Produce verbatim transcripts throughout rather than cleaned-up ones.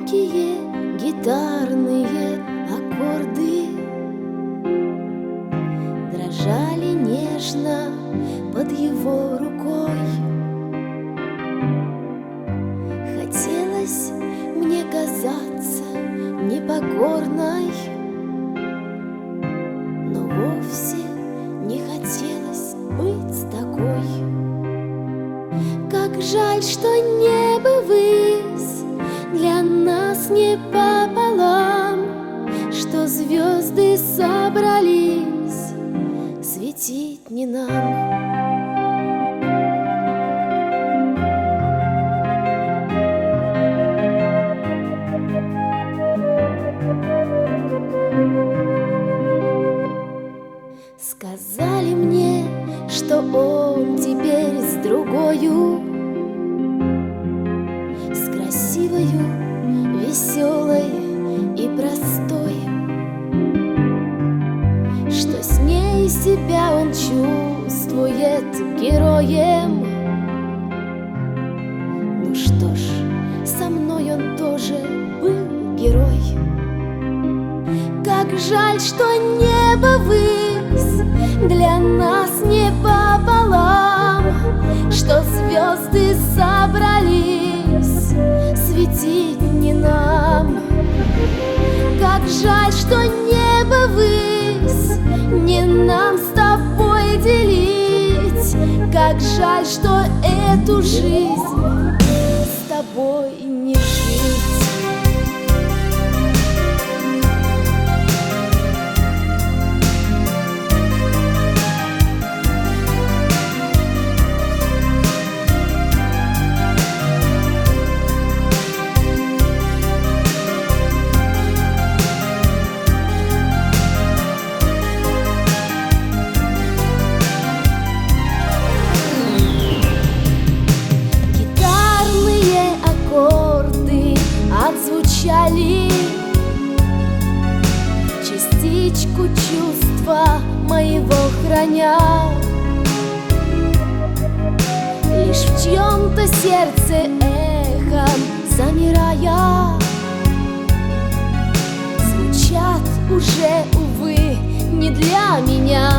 Тонкие гитарные аккорды дрожали нежно под его рукой. Хотелось мне казаться непокорной, но вовсе не хотелось быть такой. Как жаль, что небо высь для нас не пополам, что звезды собрались светить не нам. Сказали мне, что он теперь с другою, с красивою, веселой и простой, что с ней себя он чувствует героем. Ну что ж, со мной он тоже был герой. Как жаль, что небо высь для нас не пополам, что звезды собрались светить не нам. Как жаль, что небо высь не нам с тобой делить. Как жаль, что эту жизнь с тобой не жить. Отзвучали частичку чувства моего храня, лишь в чьем-то сердце эхом замирая. Звучат уже, увы, не для меня.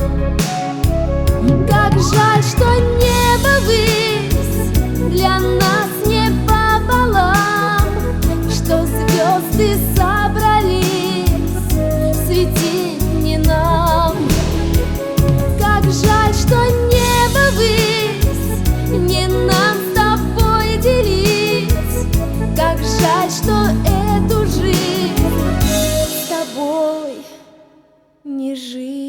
Как жаль, что небо высь для нас не пополам, что звезды собрались светить не нам. Как жаль, что небо высь не нам с тобой делить. Как жаль, что эту жизнь с тобой не жить.